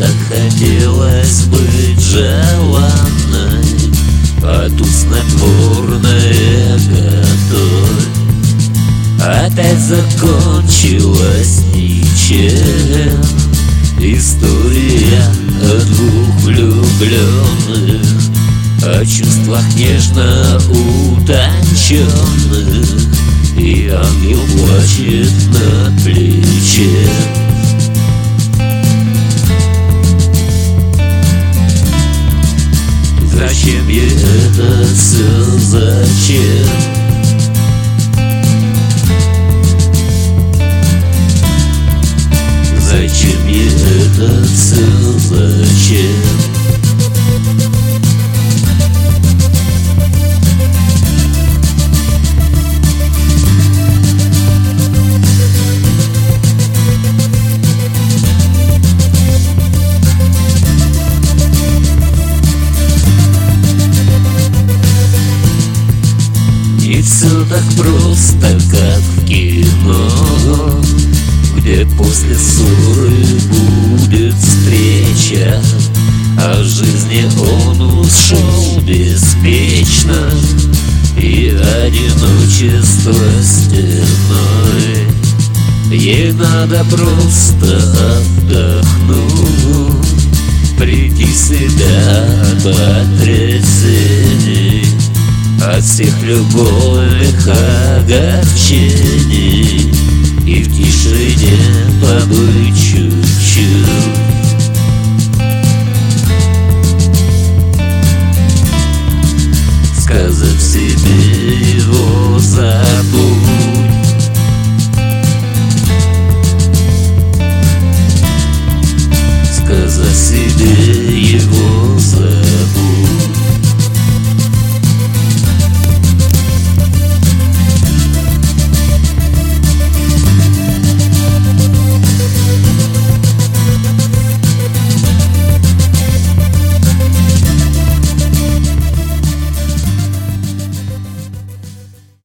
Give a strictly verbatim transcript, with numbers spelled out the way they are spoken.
Так хотелось быть желанной, а тут снотворное готовь. Опять закончилась ничем история о двух влюбленных, о чувствах нежно утонченных, и ангел плачет на плече. Зачем ей это все, зачем? Зачем ей это все, зачем? Не все так просто, как в кино, где после ссоры будет встреча, а в жизни он ушел беспечно, и одиночество стеной. Ей надо просто отдохнуть, прийти в себя, потрясений от всех любовных огорчений, и в тишине побыть